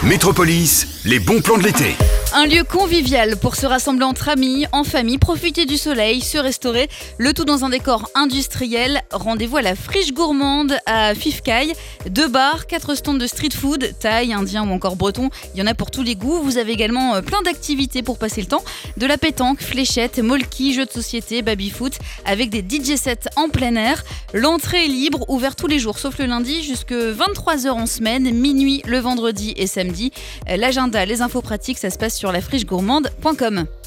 Métropolis, les bons plans de l'été. Un lieu convivial pour se rassembler entre amis, en famille, profiter du soleil, se restaurer, le tout dans un décor industriel. Rendez-vous à la Friche Gourmande à Fifcaille. 2 bars, 4 stands de street food, thaï, indien ou encore breton. Il y en a pour tous les goûts. Vous avez également plein d'activités pour passer le temps. De la pétanque, fléchettes, molki, jeux de société, baby-foot, avec des DJ sets en plein air. L'entrée est libre, ouvert tous les jours, sauf le lundi, jusque 23h en semaine, minuit le vendredi et samedi. L'agenda, les infos pratiques, ça se passe sur lafrichegourmande.com.